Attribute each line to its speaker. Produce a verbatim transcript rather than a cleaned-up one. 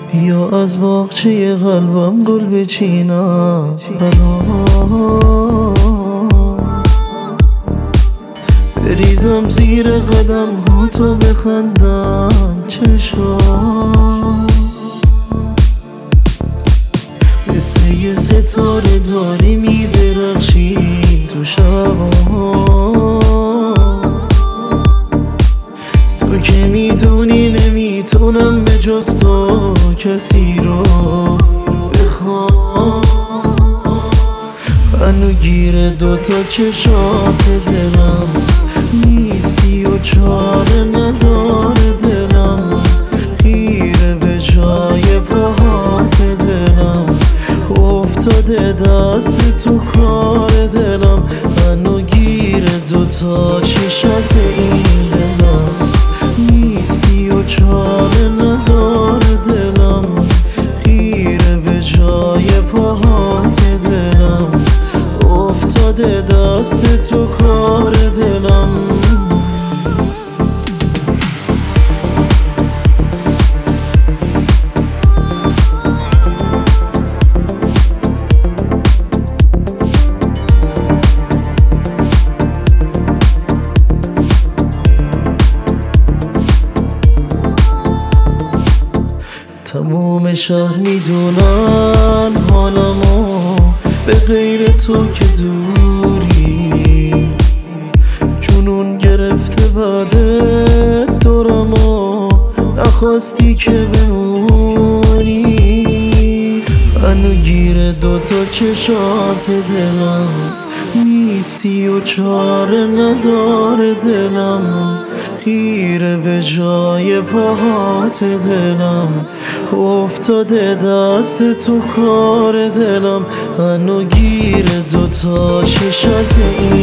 Speaker 1: بیا از باغچه قلبم گل بچینم، بریزم زیر قدم ها تو بخندن چشام، مثل یه ستاره داری میدرخشی تو شبا. تو که میدونی نمیتونم به جز تو کسی رو بخوام، هنو گیر دوتا چشات دلم نیستی و چاره نداره دلم، خیره به جای پاهات دلم، افتاده دست تو کار دلم، هنو گیر دوتا چشات این دلم نیستی و چاره نداره دلم، خیره به جای پاهات دلم، افتاده دست تو کار دلم. تموم شهر میدونن حالمو، به غیر تو که دوری جنون گرفته بعد دورمو، نخواستی که بمونی، هنو گیر دوتا چشات دلم نیستی و چاره نداره دلم، خیره به جای پاهات دلم، افتاده دست تو کار دلم، هنو گیر دوتا چشات این